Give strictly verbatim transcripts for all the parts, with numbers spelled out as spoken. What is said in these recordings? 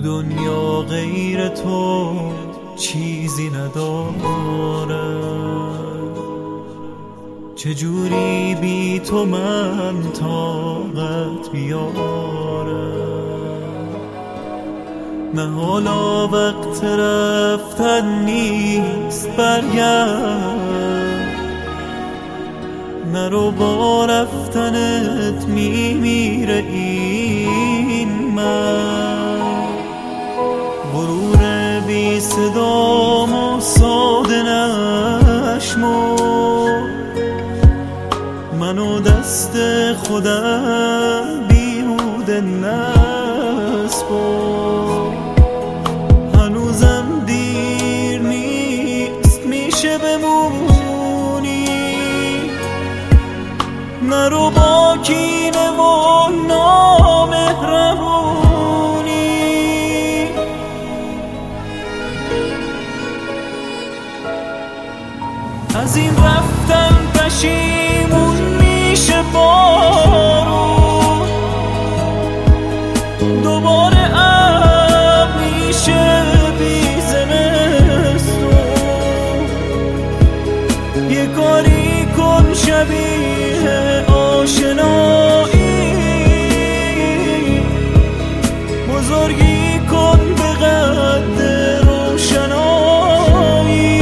دنیا غیر تو چیزی ندارم. چجوری بی تو من طاقت بیارم؟ نه حالا وقت رفتن نیست برگرد، نرو با رفتنت میمیره این من. غرور بی صدام و ساده نشمر، منو دست خودم بیهوده نسپار. هنوزم دیر نیست میشه بمونی، نرو با کینه و نامهربونی. از این رفتن پشیمون میشه بارون، دوباره اب میشه بی زمستون. یه کاری کن شبیه آشنایی، بزرگی کن به قد روشنایی،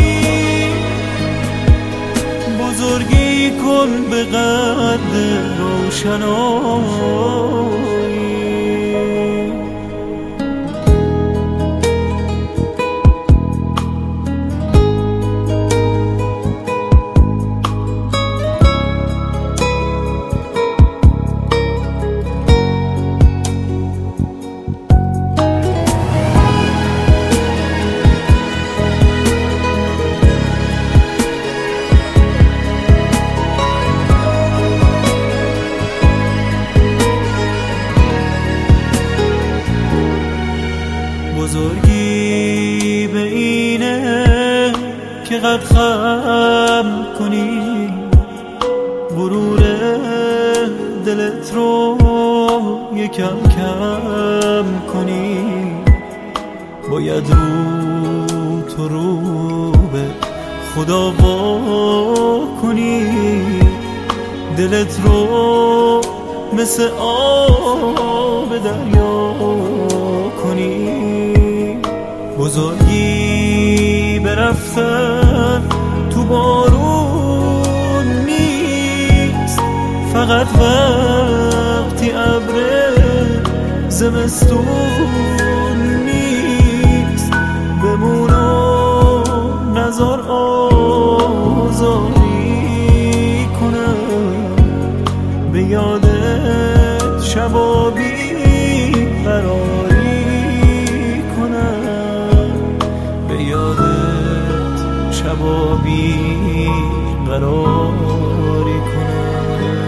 بزرگی کن به قد روشنایی. بزرگی به اینه که قد خم کنی، غرور دلت رو یکم کم کنی. باید رو تو رو به خدا وا کنی، دلت رو مثل آب دریا کنی. بزرگی به رفتن تو بارون نیست، فقط وقتی ابر زمستون نیست. بمون و نزار آزاری کنم، به یادت شبا بی قراری کنم، به یادت شبا بی قراری کنم.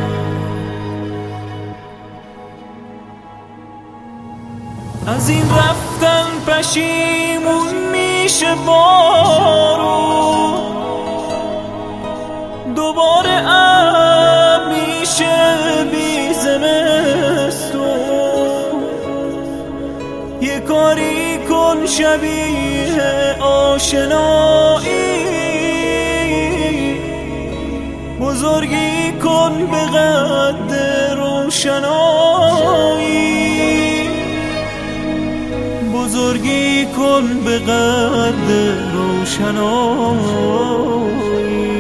از این رفتن پشیمون میشه بارون، دوباره اب میشه بی زمستون. یه کاری کن شبیه آشنایی، بزرگی کن به قد روشنایی، بزرگی کن به قد روشنایی.